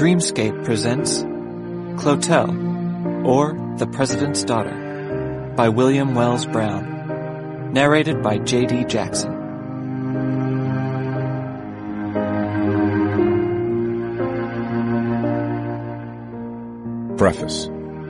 Dreamscape presents Clotel, or The President's Daughter, by William Wells Brown. Narrated by J.D. Jackson. Preface.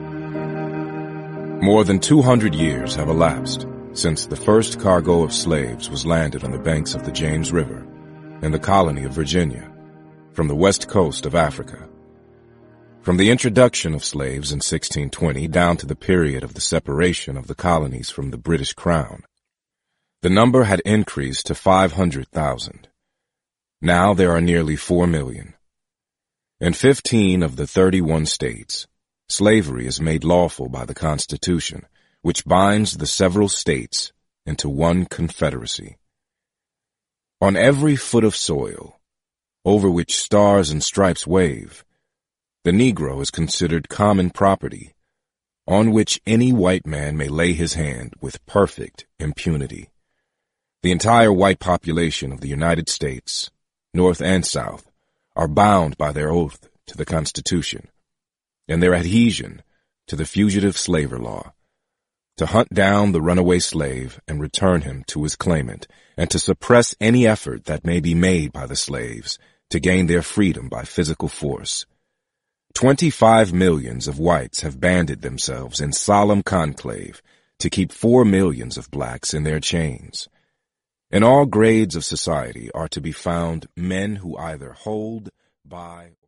More than 200 years have elapsed since the first cargo of slaves was landed on the banks of the James River in the colony of Virginia, from the west coast of Africa. From the introduction of slaves in 1620 down to the period of the separation of the colonies from the British Crown, the number had increased to 500,000. Now there are nearly 4 million. In 15 of the 31 states, slavery is made lawful by the Constitution, which binds the several states into one confederacy. On every foot of soil, over which stars and stripes wave, the Negro is considered common property, on which any white man may lay his hand with perfect impunity. The entire white population of the United States, North and South, are bound by their oath to the Constitution and their adhesion to the Fugitive Slaver Law, to hunt down the runaway slave and return him to his claimant, and to suppress any effort that may be made by the slaves to gain their freedom by physical force. 25 millions of whites have banded themselves in solemn conclave to keep 4 millions of blacks in their chains. In all grades of society are to be found men who either hold, buy,